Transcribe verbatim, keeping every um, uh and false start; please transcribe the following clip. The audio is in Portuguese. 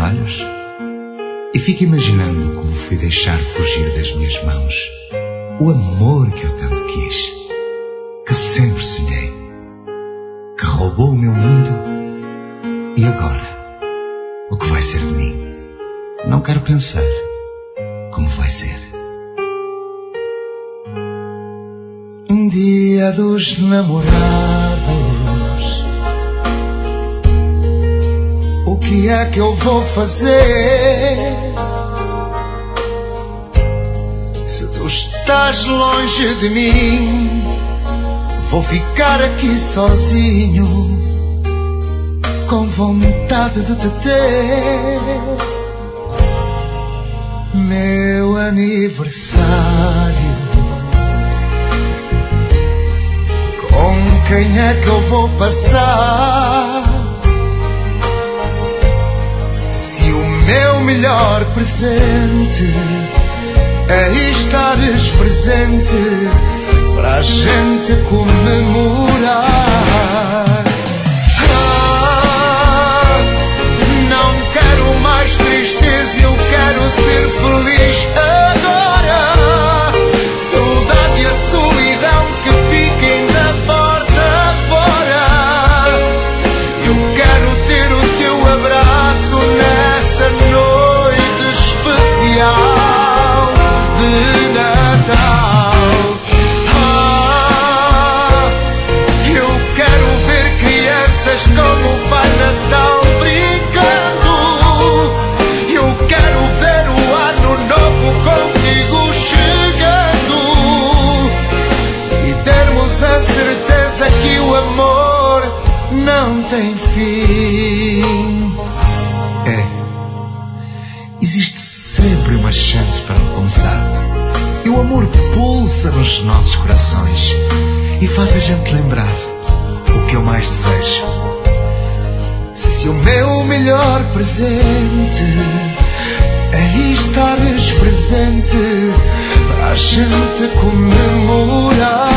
trabalhos e fico imaginando como fui deixar fugir das minhas mãos o amor que eu tanto quis, que sempre sonhei, que roubou o meu mundo. E agora, o que vai ser de mim? Não quero pensar como vai ser. Um dia dos namorados, o que é que eu vou fazer? Se tu estás longe de mim, vou ficar aqui sozinho, com vontade de te ter. Meu aniversário, com quem é que eu vou passar? Se o meu melhor presente é estares presente para a gente comemorar. Ah, não quero mais tristeza, eu quero ser feliz agora. Saudade e a solidão que fiquem da porta fora. Eu quero ter o teu abraço nessa noite especial de Natal. Ah, eu quero ver crianças como o Pai Natal brincando. Eu quero ver o ano novo contigo chegando e termos a certeza que o amor não tem fim. É, existe sempre uma chance para recomeçar. E o amor pulsa nos nossos corações e faz a gente lembrar o que eu mais desejo. Se o meu melhor presente é estares presente para a gente comemorar.